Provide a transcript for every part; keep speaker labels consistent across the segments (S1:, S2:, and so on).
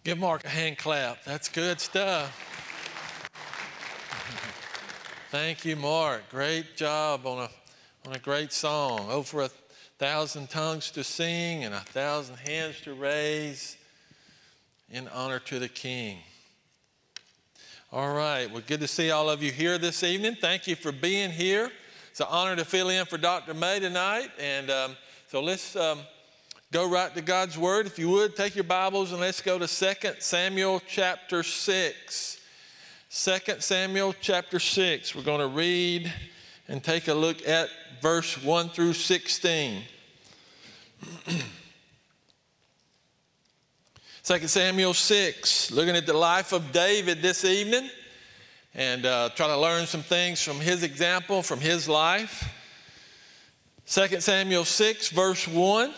S1: Give Mark a hand clap. That's good stuff. Thank you, Mark. Great job on a great song. Over 1,000 tongues to sing and 1,000 hands to raise in honor to the King. All right. Well, good to see all of you here this evening. Thank you for being here. It's an honor to fill in for Dr. May tonight. And so let's go right to God's Word. If you would, take your Bibles and let's go to 2 Samuel chapter 6. 2 Samuel chapter 6. We're going to read and take a look at verse 1 through 16. 2 Samuel 6, looking at the life of David this evening and try to learn some things from his example, from his life. 2 Samuel 6, verse 1.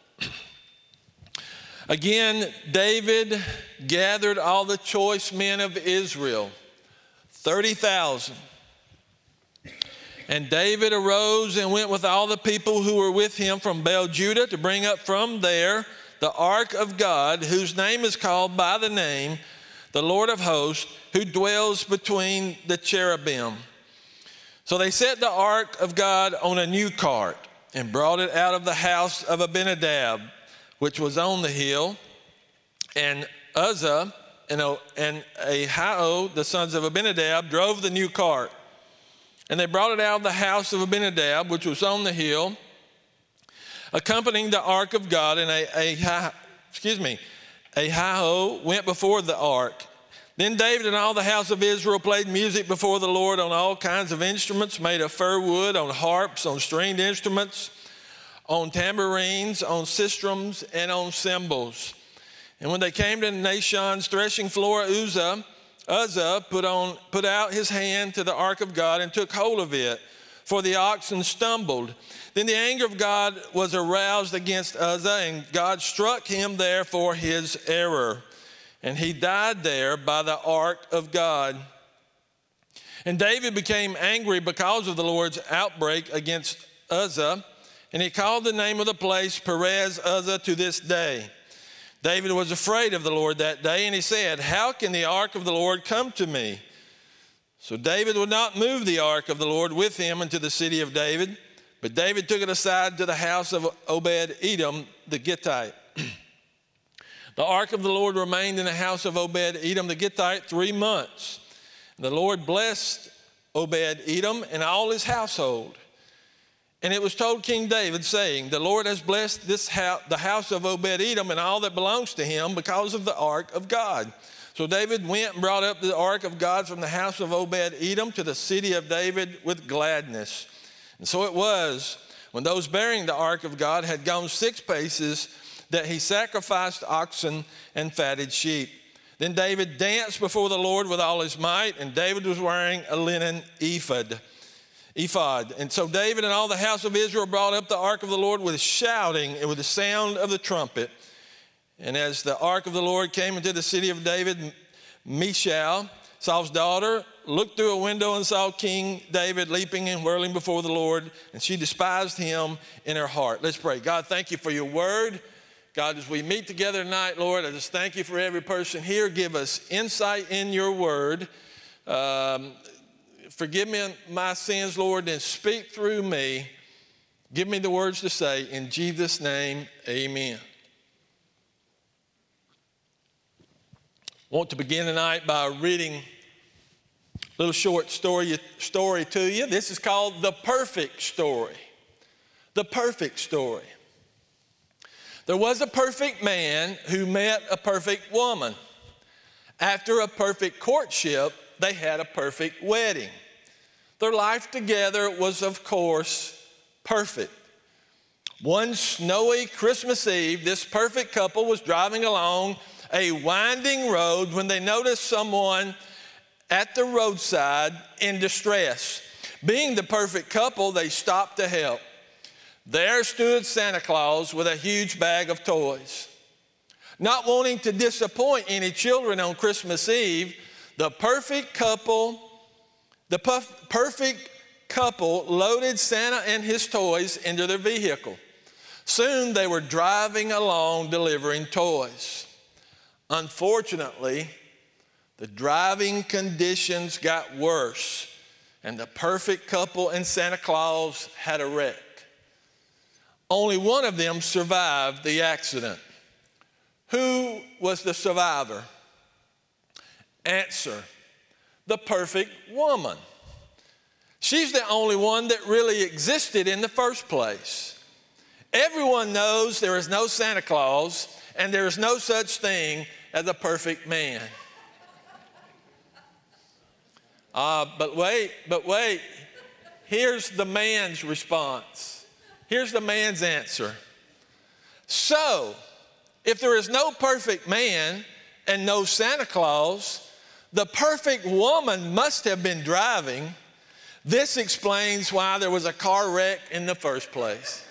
S1: Again, David gathered all the choice men of Israel, 30,000. And David arose and went with all the people who were with him from Baal-Judah to bring up from there the ark of God, whose name is called by the name, the Lord of hosts, who dwells between the cherubim. So they set the ark of God on a new cart and brought it out of the house of Abinadab, which was on the hill. And Uzzah and Ahio, the sons of Abinadab, drove the new cart. And they brought it out of the house of Abinadab, which was on the hill, accompanying the ark of God. And Ahio went before the ark. Then David and all the house of Israel played music before the Lord on all kinds of instruments made of fir wood, on harps, on stringed instruments, on tambourines, on sistrums, and on cymbals. And when they came to Nashon's threshing floor, Uzzah put out his hand to the ark of God and took hold of it, for the oxen stumbled. Then the anger of God was aroused against Uzzah, and God struck him there for his error. And he died there by the ark of God. And David became angry because of the Lord's outbreak against Uzzah, and he called the name of the place Perez Uzzah to this day. David was afraid of the Lord that day, and he said, "How can the ark of the Lord come to me?" So David would not move the ark of the Lord with him into the city of David, but David took it aside to the house of Obed-Edom the Gittite. The ark of the Lord remained in the house of Obed-Edom the Gittite 3 months. And the Lord blessed Obed-Edom and all his household. And it was told King David, saying, "The Lord has blessed the house of Obed-Edom and all that belongs to him because of the ark of God." So David went and brought up the ark of God from the house of Obed-Edom to the city of David with gladness. And so it was, when those bearing the ark of God had gone 6 paces, that he sacrificed oxen and fatted sheep. Then David danced before the Lord with all his might, and David was wearing a linen ephod. And so David and all the house of Israel brought up the ark of the Lord with shouting and with the sound of the trumpet. And as the ark of the Lord came into the city of David, Michal, Saul's daughter, looked through a window and saw King David leaping and whirling before the Lord, and she despised him in her heart. Let's pray. God, thank you for your word. God, as we meet together tonight, Lord, I just thank you for every person here. Give us insight in your word. Forgive me my sins, Lord, and speak through me. Give me the words to say. In Jesus' name, amen. I want to begin tonight by reading a little short story to you. This is called The Perfect Story. The Perfect Story. There was a perfect man who met a perfect woman. After a perfect courtship, they had a perfect wedding. Their life together was, of course, perfect. One snowy Christmas Eve, this perfect couple was driving along a winding road when they noticed someone at the roadside in distress. Being the perfect couple, they stopped to help. There stood Santa Claus with a huge bag of toys. Not wanting to disappoint any children on Christmas Eve, the perfect couple loaded Santa and his toys into their vehicle. Soon they were driving along delivering toys. Unfortunately, the driving conditions got worse, and the perfect couple and Santa Claus had a wreck. Only one of them survived the accident. Who was the survivor? Answer: the perfect woman. She's the only one that really existed in the first place. Everyone knows there is no Santa Claus, and there is no such thing as a perfect man. But wait. Here's the man's response. Here's the man's answer. So, if there is no perfect man and no Santa Claus, the perfect woman must have been driving. This explains why there was a car wreck in the first place.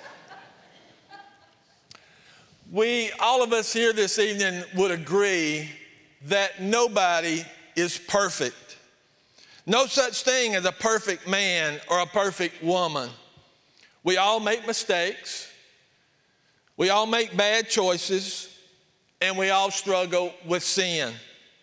S1: All of us here this evening would agree that nobody is perfect. No such thing as a perfect man or a perfect woman. We all make mistakes. We all make bad choices, and we all struggle with sin.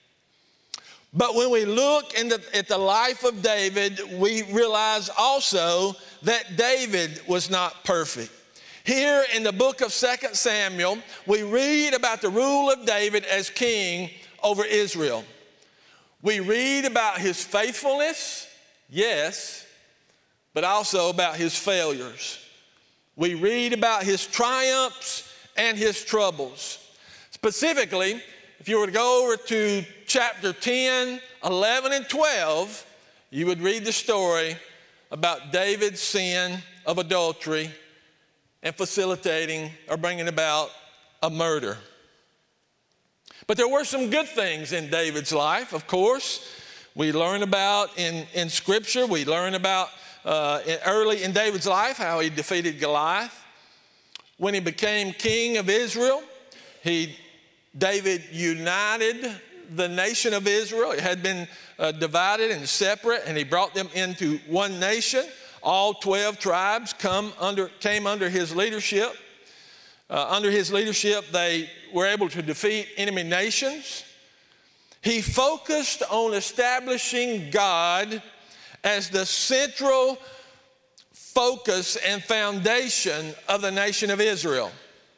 S1: But when we look at the life of David, we realize also that David was not perfect. Here in the book of 2 Samuel, we read about the rule of David as king over Israel. We read about his faithfulness, yes, but also about his failures. We read about his triumphs and his troubles. Specifically, if you were to go over to chapter 10, 11, and 12, you would read the story about David's sin of adultery and facilitating or bringing about a murder. But there were some good things in David's life, of course. We learn about in Scripture, we learn about early in David's life how he defeated Goliath. When he became king of Israel, David united the nation of Israel. It had been divided and separate, and he brought them into one nation. All 12 tribes came under his leadership. Under his leadership, they were able to defeat enemy nations. He focused on establishing God as the central focus and foundation of the nation of Israel.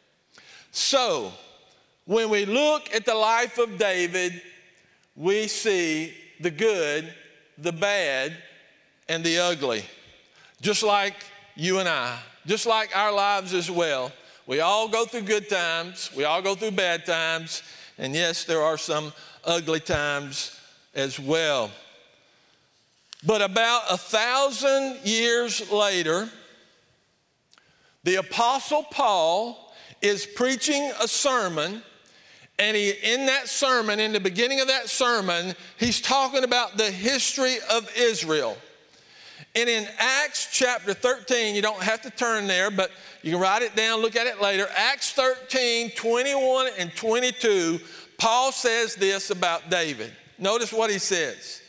S1: So, when we look at the life of David, we see the good, the bad, and the ugly. Just like you and I, just like our lives as well. We all go through good times, we all go through bad times, and yes, there are some ugly times as well. But about 1,000 years later, the Apostle Paul is preaching a sermon, and in that sermon, in the beginning of that sermon, he's talking about the history of Israel. And in Acts chapter 13, you don't have to turn there, but you can write it down, look at it later. Acts 13, 21 and 22, Paul says this about David. Notice what he says.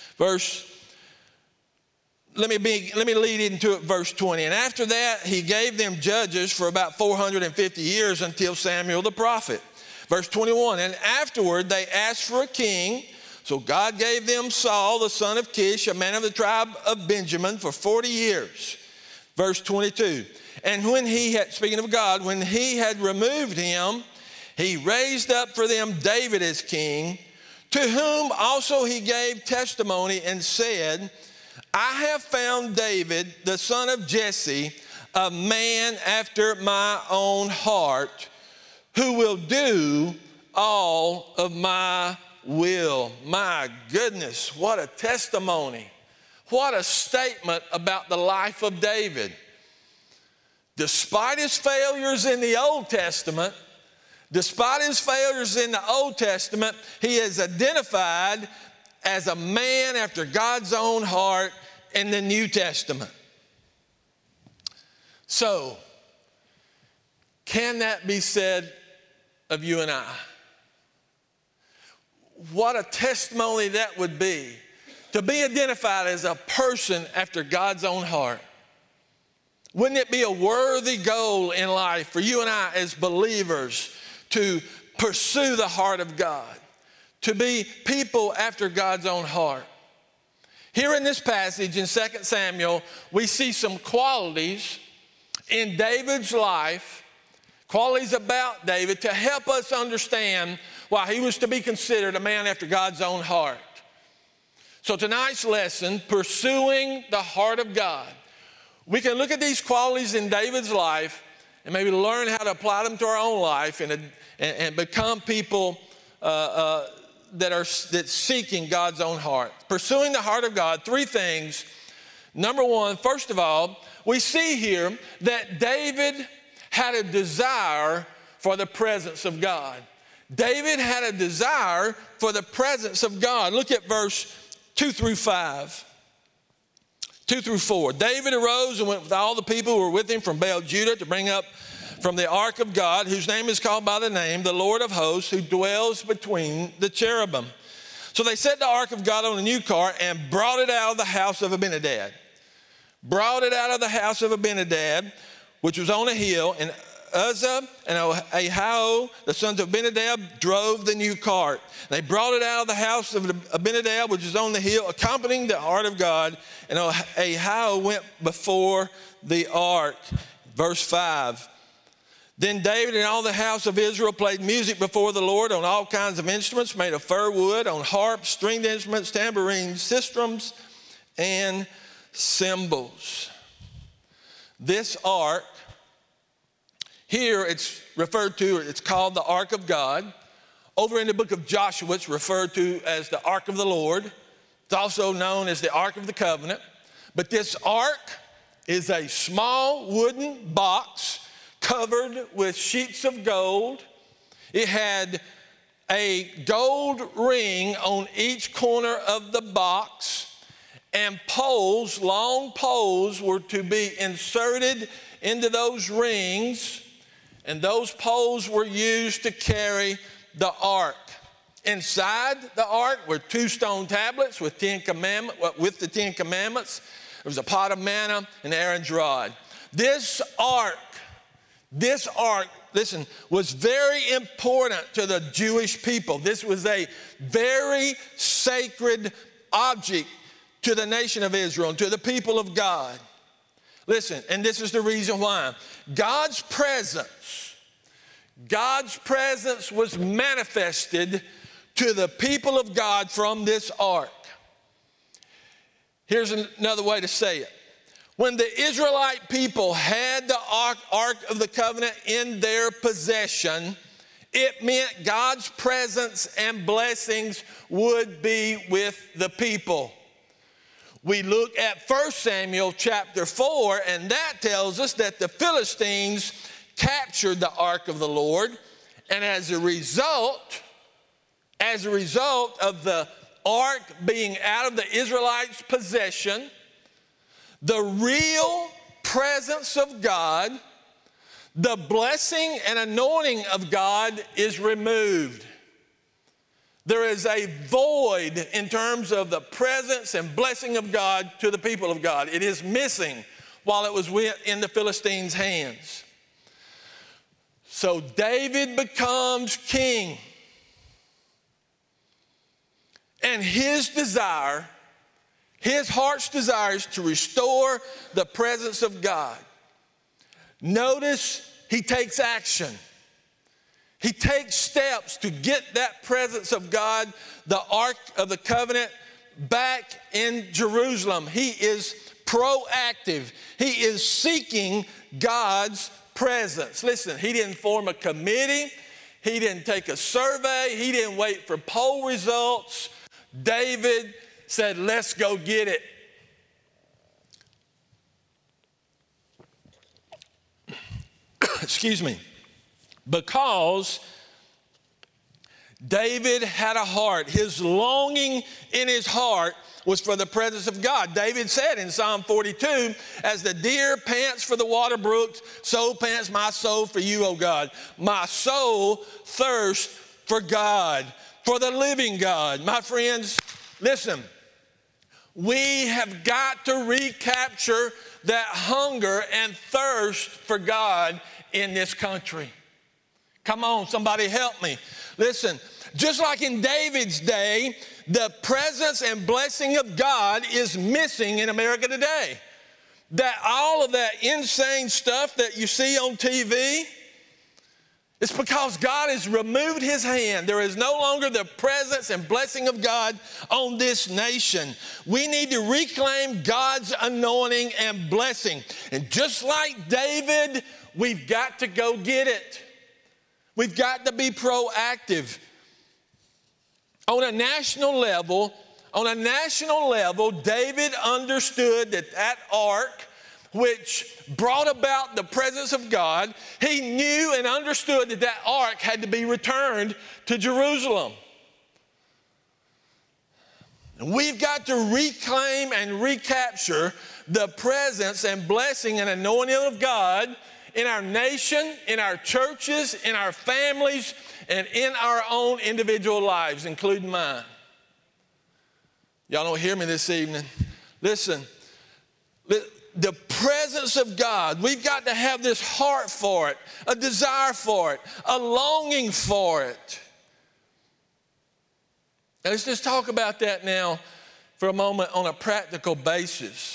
S1: Let me lead into it, verse 20. And after that, he gave them judges for about 450 years until Samuel the prophet. Verse 21, and afterward they asked for a king. So God gave them Saul, the son of Kish, a man of the tribe of Benjamin, for 40 years. Verse 22, and when speaking of God, when he had removed him, he raised up for them David as king, to whom also he gave testimony and said, I have found David, the son of Jesse, a man after my own heart, who will do all of my will. My goodness, what a testimony. What a statement about the life of David. Despite his failures in the Old Testament, he is identified as a man after God's own heart in the New Testament. So, can that be said of you and I? What a testimony that would be, to be identified as a person after God's own heart. Wouldn't it be a worthy goal in life for you and I as believers to pursue the heart of God, to be people after God's own heart. Here in this passage in 2 Samuel, we see some qualities in David's life, qualities about David to help us understand why he was to be considered a man after God's own heart. So tonight's lesson, pursuing the heart of God. We can look at these qualities in David's life and maybe learn how to apply them to our own life and become people that's seeking God's own heart. Pursuing the heart of God, three things. Number one, first of all, we see here that David had a desire for the presence of God. David had a desire for the presence of God. Look at verse 2 through 5. 2 through 4. David arose and went with all the people who were with him from Baal Judah to bring up from the ark of God, whose name is called by the name, the Lord of hosts, who dwells between the cherubim. So they set the ark of God on a new cart and brought it out of the house of Abinadab. Brought it out of the house of Abinadab, which was on a hill, and Uzzah and Ahio, the sons of Abinadab, drove the new cart. They brought it out of the house of Abinadab, which is on the hill, accompanying the ark of God, and Ahio went before the ark. Verse 5. Then David and all the house of Israel played music before the Lord on all kinds of instruments made of fir wood, on harps, stringed instruments, tambourines, sistrums, and cymbals. This ark, here it's referred to, it's called the Ark of God. Over in the book of Joshua, it's referred to as the Ark of the Lord. It's also known as the Ark of the Covenant. But this ark is a small wooden box covered with sheets of gold. It had a gold ring on each corner of the box, and poles, long poles, were to be inserted into those rings, and those poles were used to carry the ark. Inside the ark were 2 stone tablets with the 10 Commandments. There was a pot of manna and Aaron's rod. This ark, listen, was very important to the Jewish people. This was a very sacred object to the nation of Israel and to the people of God. Listen, and this is the reason why. God's presence was manifested to the people of God from this ark. Here's another way to say it. When the Israelite people had the Ark of the Covenant in their possession, it meant God's presence and blessings would be with the people. We look at 1 Samuel chapter 4, and that tells us that the Philistines captured the Ark of the Lord, and as a result of the ark being out of the Israelites' possession, the real presence of God, the blessing and anointing of God is removed. There is a void in terms of the presence and blessing of God to the people of God. It is missing while it was in the Philistines' hands. So David becomes king. And his desire, his heart's desire is to restore the presence of God. Notice he takes action. He takes steps to get that presence of God, the Ark of the Covenant, back in Jerusalem. He is proactive. He is seeking God's presence. Listen, he didn't form a committee. He didn't take a survey. He didn't wait for poll results. David said, let's go get it. Excuse me. Because David had a heart. His longing in his heart was for the presence of God. David said in Psalm 42, as the deer pants for the water brooks, so pants my soul for you, O God. My soul thirsts for God, for the living God. My friends, listen, we have got to recapture that hunger and thirst for God in this country. Come on, somebody help me. Listen, just like in David's day, the presence and blessing of God is missing in America today. That all of that insane stuff that you see on TV, it's because God has removed his hand. There is no longer the presence and blessing of God on this nation. We need to reclaim God's anointing and blessing. And just like David, we've got to go get it. We've got to be proactive. On a national level, David understood that ark, which brought about the presence of God, he knew and understood that ark had to be returned to Jerusalem. And we've got to reclaim and recapture the presence and blessing and anointing of God in our nation, in our churches, in our families, and in our own individual lives, including mine. Y'all don't hear me this evening. Listen, the presence of God, we've got to have this heart for it, a desire for it, a longing for it. Now let's just talk about that now for a moment on a practical basis.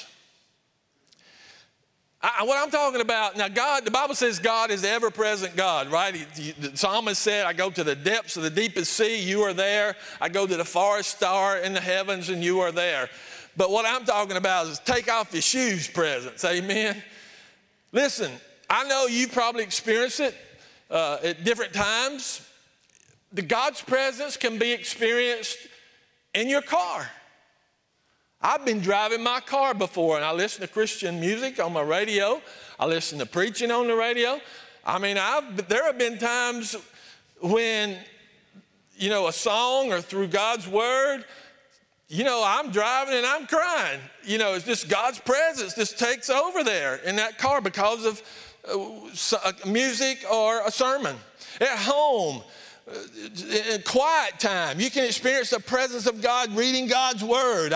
S1: What I'm talking about, now God, the Bible says God is the ever-present God, right? The psalmist said, I go to the depths of the deepest sea, you are there. I go to the farthest star in the heavens, and you are there. But what I'm talking about is take off your shoes presence, amen? Listen, I know you probably experienced it at different times. God's presence can be experienced in your car. I've been driving my car before, and I listen to Christian music on my radio. I listen to preaching on the radio. I mean, there have been times when, a song or through God's word, I'm driving and I'm crying. It's just God's presence just takes over there in that car because of music or a sermon. At home, in quiet time, you can experience the presence of God reading God's word.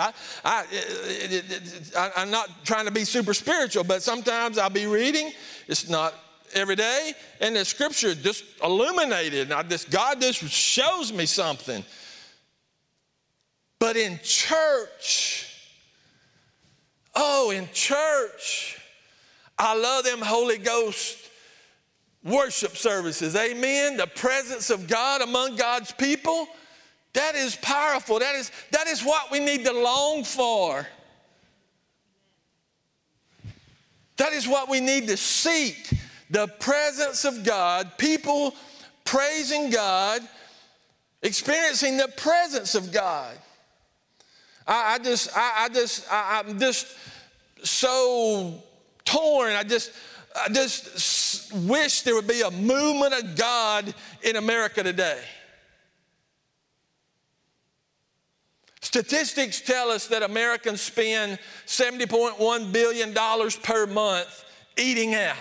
S1: I'm not trying to be super spiritual, but sometimes I'll be reading. It's not every day, and the scripture just illuminated, and God just shows me something. But in church, I love them Holy Ghost worship services, amen? The presence of God among God's people, that is powerful. That is what we need to long for. That is what we need to seek, the presence of God, people praising God, experiencing the presence of God. I'm just so torn. I just wish there would be a movement of God in America today. Statistics tell us that Americans spend $70.1 billion per month eating out.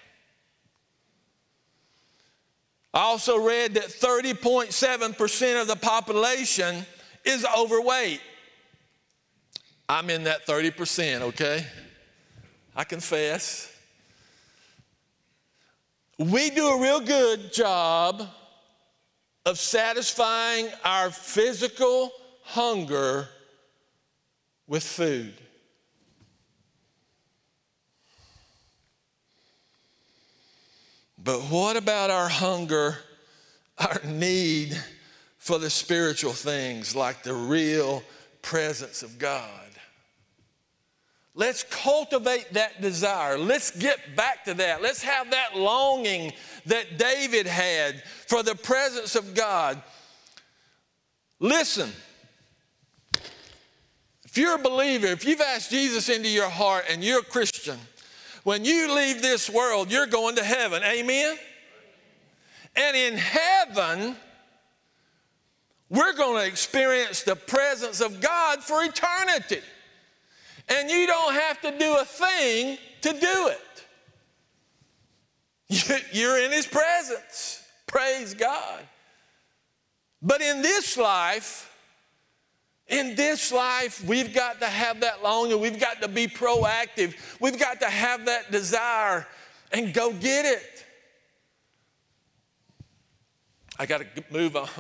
S1: I also read that 30.7% of the population is overweight. I'm in that 30%, okay? I confess. We do a real good job of satisfying our physical hunger with food. But what about our hunger, our need for the spiritual things like the real presence of God? Let's cultivate that desire. Let's get back to that. Let's have that longing that David had for the presence of God. Listen, if you're a believer, if you've asked Jesus into your heart and you're a Christian, when you leave this world, you're going to heaven. Amen? And in heaven, we're going to experience the presence of God for eternity. And you don't have to do a thing to do it. You're in his presence. Praise God. But in this life, we've got to have that longing. We've got to be proactive. We've got to have that desire and go get it. I got to move on.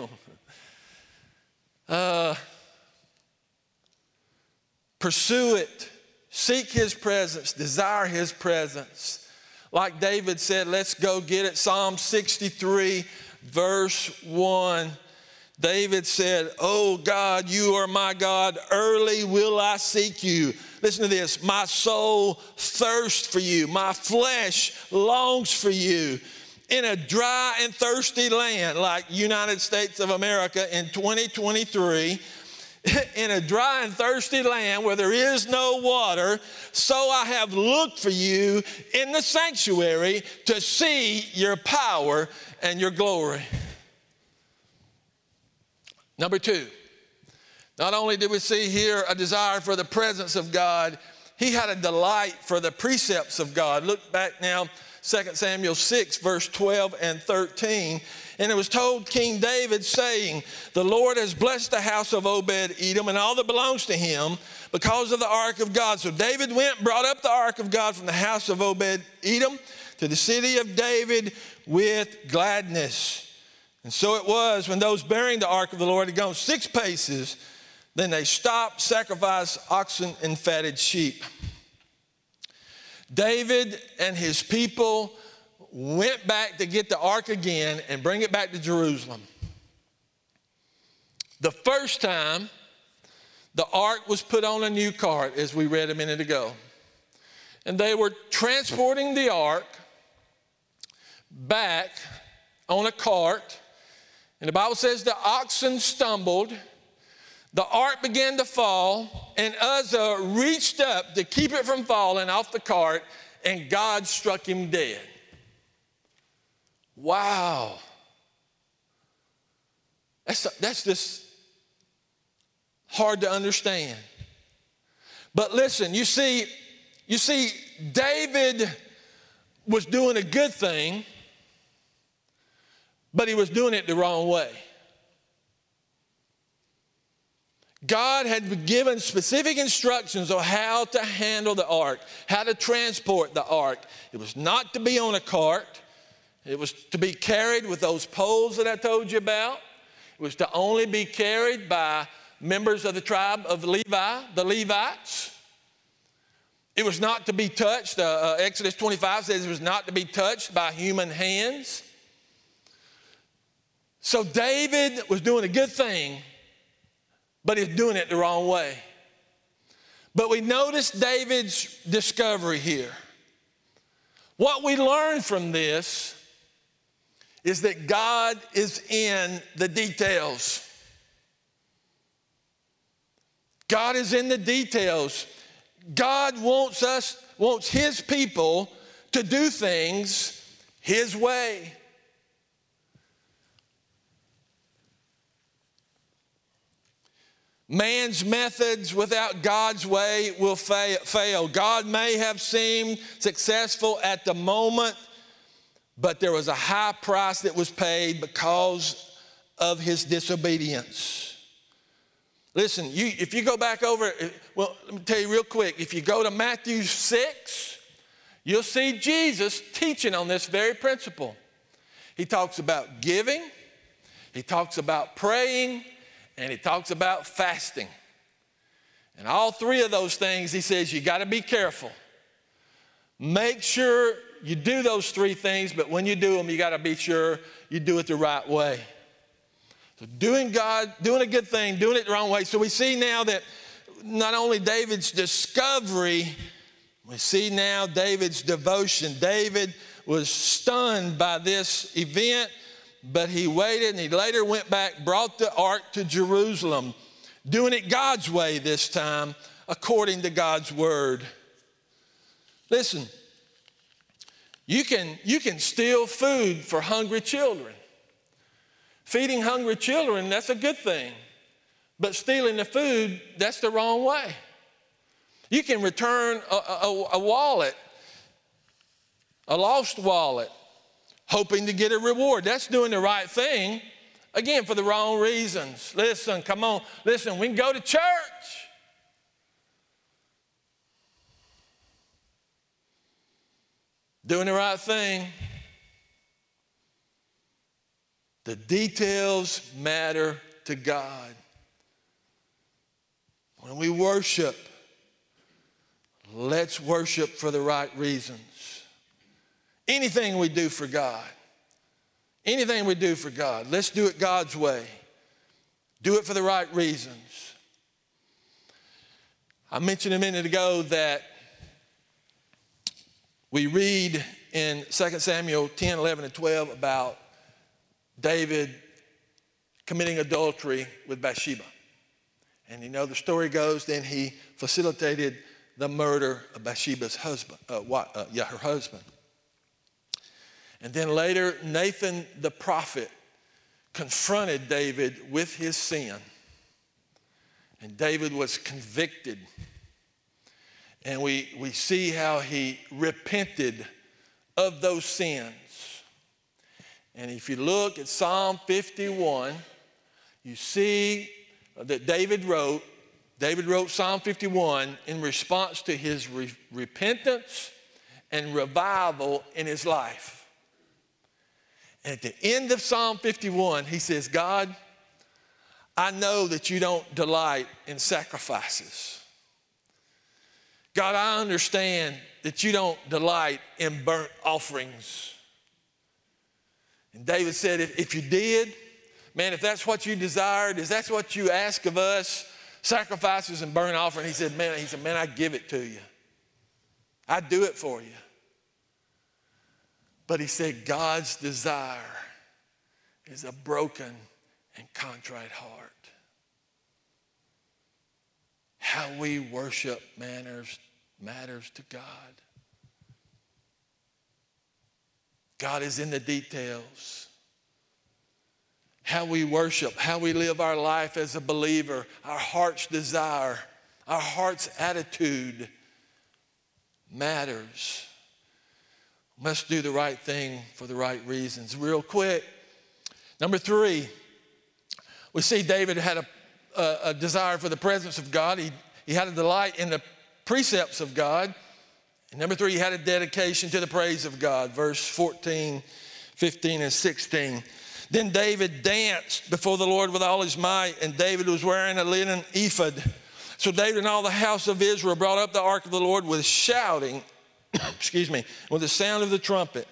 S1: Pursue it. Seek his presence. Desire his presence. Like David said, let's go get it. Psalm 63, verse 1. David said, "Oh God, you are my God. Early will I seek you." Listen to this. "My soul thirsts for you. My flesh longs for you. In a dry and thirsty land," like United States of America in 2023, "in a dry and thirsty land where there is no water, so I have looked for you in the sanctuary to see your power and your glory." Number two, not only did we see here a desire for the presence of God, he had a delight for the precepts of God. Look back now, 2 Samuel 6, verse 12 and 13. "And it was told King David, saying, the Lord has blessed the house of Obed-Edom and all that belongs to him because of the ark of God." So David went and brought up the ark of God from the house of Obed-Edom to the city of David with gladness. And so it was, when those bearing the ark of the Lord had gone 6 paces, then they stopped, sacrificed oxen and fatted sheep. David and his people went back to get the ark again and bring it back to Jerusalem. The first time, the ark was put on a new cart, as we read a minute ago. And they were transporting the ark back on a cart. And the Bible says the oxen stumbled, the ark began to fall, and Uzzah reached up to keep it from falling off the cart, and God struck him dead. Wow. That's just hard to understand. But listen, you see, David was doing a good thing, but he was doing it the wrong way. God had given specific instructions on how to handle the ark, how to transport the ark. It was not to be on a cart. It was to be carried with those poles that I told you about. It was to only be carried by members of the tribe of Levi, the Levites. It was not to be touched. Exodus 25 says it was not to be touched by human hands. So David was doing a good thing, but he's doing it the wrong way. But we notice David's discovery here. What we learn from this is that God is in the details. God is in the details. God wants his people to do things his way. Man's methods without God's way will fail. God may have seemed successful at the moment, but there was a high price that was paid because of his disobedience. Listen, if you go back over, well, let me tell you real quick. If you go to Matthew 6, you'll see Jesus teaching on this very principle. He talks about giving, he talks about praying, and he talks about fasting. And all 3 of those things, he says, you got to be careful. Make sure you do those 3 things, but when you do them, you got to be sure you do it the right way. So doing a good thing, doing it the wrong way. So we see now that not only David's discovery, we see now David's devotion. David was stunned by this event, but he waited, and he later went back, brought the ark to Jerusalem, doing it God's way this time, according to God's word. Listen, you can steal food for hungry children. Feeding hungry children, that's a good thing. But stealing the food, that's the wrong way. You can return a wallet, a lost wallet, hoping to get a reward. That's doing the right thing, again, for the wrong reasons. Listen, come on. Listen, we can go to church. Doing the right thing. The details matter to God. When we worship, let's worship for the right reasons. Anything we do for God, let's do it God's way. Do it for the right reasons. I mentioned a minute ago that we read in 2 Samuel 10, 11, and 12 about David committing adultery with Bathsheba. And you know the story goes, then he facilitated the murder of Bathsheba's husband, her husband. And then later, Nathan the prophet confronted David with his sin. And David was convicted. And we see how he repented of those sins. And if you look at Psalm 51, you see that David wrote Psalm 51 in response to his repentance and revival in his life. And at the end of Psalm 51, he says, God, I know that you don't delight in sacrifices. God, I understand that you don't delight in burnt offerings. And David said, if you did, man, if that's what you desired, if that's what you ask of us, sacrifices and burnt offering, he said, man, I give it to you. I do it for you. But he said, God's desire is a broken and contrite heart. How we worship matters to God. God is in the details. How we worship, how we live our life as a believer, our heart's desire, our heart's attitude matters. Must do the right thing for the right reasons. Real quick, number 3, we see David had a desire for the presence of God. He had a delight in the precepts of God. And number 3, he had a dedication to the praise of God. Verse 14, 15, and 16. Then David danced before the Lord with all his might, and David was wearing a linen ephod. So David and all the house of Israel brought up the ark of the Lord with shouting, with the sound of the trumpet.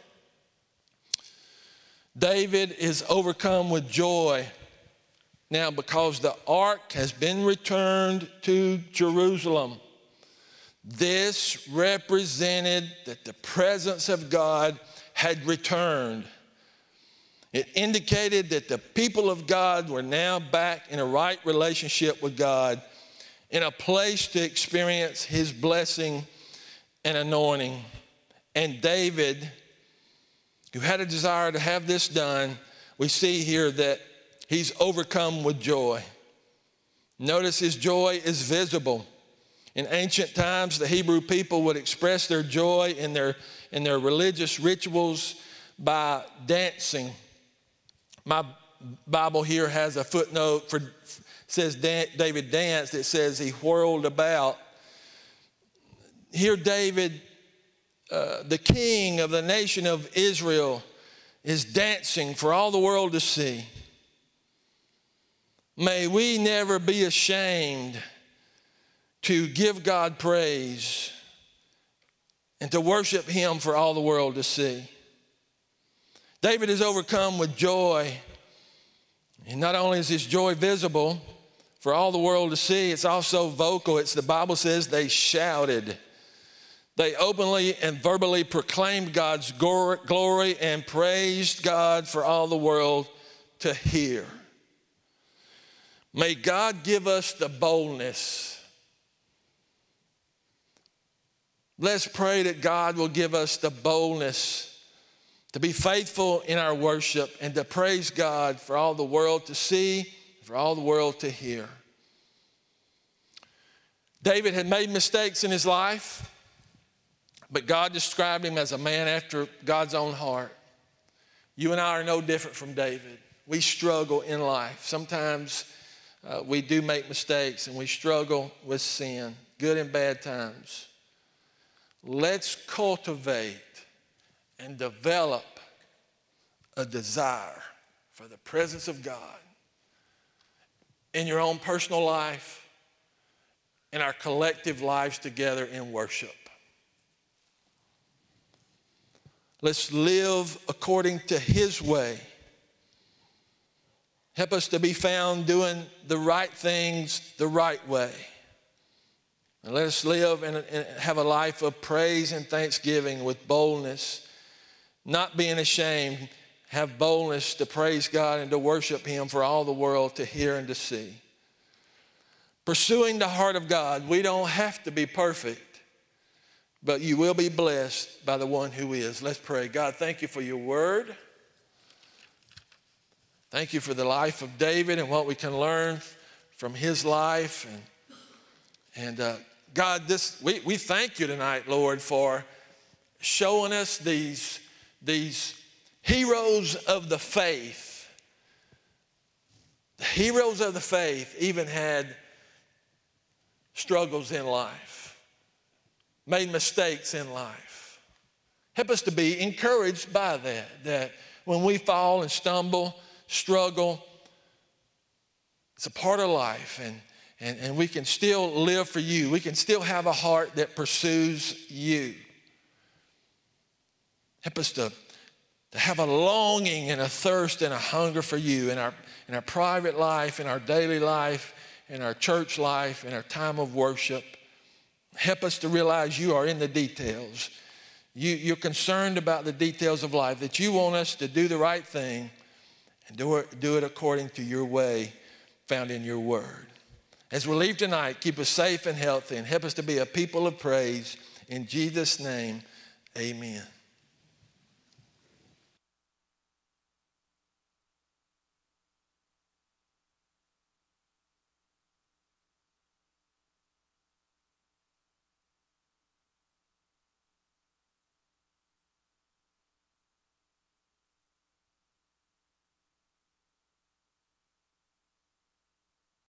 S1: David is overcome with joy now because the ark has been returned to Jerusalem. This represented that the presence of God had returned. It indicated that the people of God were now back in a right relationship with God, in a place to experience his blessing and anointing. And David, who had a desire to have this done, we see here that he's overcome with joy. Notice his joy is visible. In ancient times, the Hebrew people would express their joy in their religious rituals by dancing. My Bible here has a footnote says David danced. It says he whirled about. Here David, the king of the nation of Israel, is dancing for all the world to see. May we never be ashamed to give God praise and to worship him for all the world to see. David is overcome with joy. And not only is his joy visible for all the world to see, it's also vocal. The Bible says they shouted. They openly and verbally proclaimed God's glory and praised God for all the world to hear. May God give us the boldness. Let's pray that God will give us the boldness to be faithful in our worship and to praise God for all the world to see, for all the world to hear. David had made mistakes in his life, but God described him as a man after God's own heart. You and I are no different from David. We struggle in life. Sometimes we do make mistakes and we struggle with sin, good and bad times. Let's cultivate and develop a desire for for the presence of God in your own personal life, in our collective lives together in worship. Let's live according to his way. Help us to be found doing the right things the right way. And let us live and have a life of praise and thanksgiving with boldness, not being ashamed. Have boldness to praise God and to worship him for all the world to hear and to see. Pursuing the heart of God. We don't have to be perfect, but you will be blessed by the one who is. Let's pray. God, thank you for your word. Thank you for the life of David and what we can learn from his life. And God, we thank you tonight, Lord, for showing us these heroes of the faith. The heroes of the faith even had struggles in life, made mistakes in life. Help us to be encouraged by that when we fall and stumble, struggle, it's a part of life, and we can still live for you. We can still have a heart that pursues you. Help us to have a longing and a thirst and a hunger for you in our private life, in our daily life, in our church life, in our time of worship. Help us to realize you are in the details. You're concerned about the details of life, that you want us to do the right thing and do it according to your way found in your word. As we leave tonight, keep us safe and healthy and help us to be a people of praise. In Jesus' name, amen.